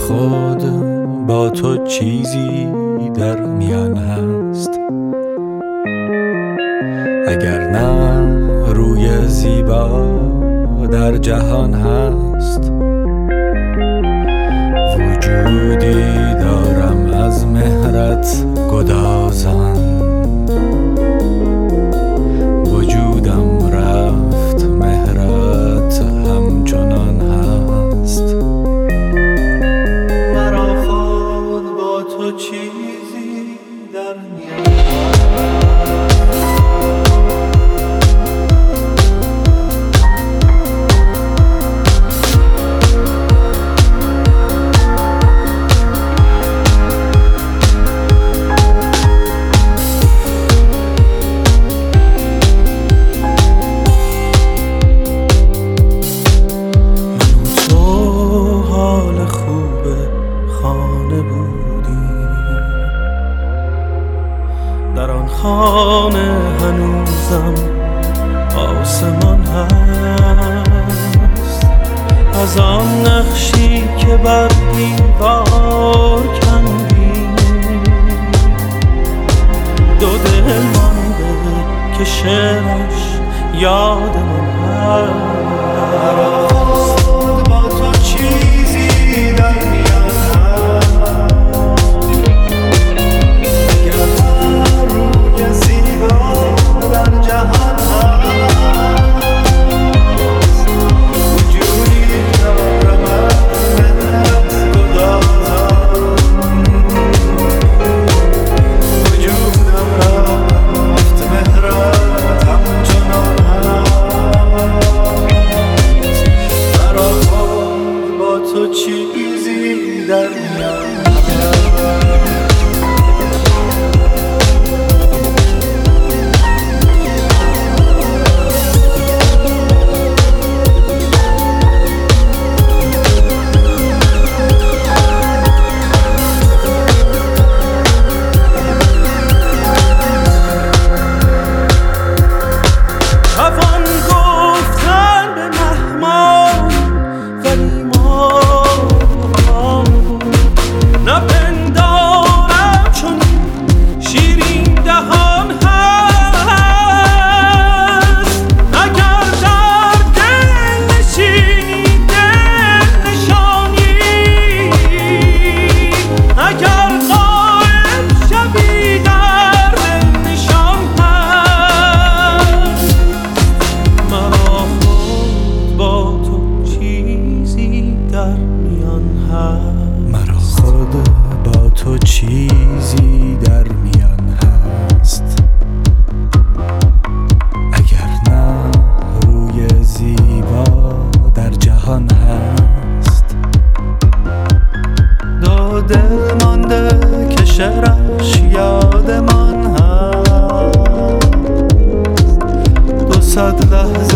خود با تو چیزی در میان هست، اگر نه روی زیبا در جهان هست. وجودی دارم از مهرت گدازان، وجودم رفت مهرت همچنان هست. مرا خود با تو چیزی در میان در آن خانه هنوزم آسمان هست، از آن نقشی که بر دیوار کندی دو دل مانده که شعرش یادمان هست. با تو چیزی در میان چیزی در میان مرا خود با تو چیزی در میان هست، اگر نه روی زیبا در جهان هست. دو دل مانده که شعرش یادمان هست، 200 لحظه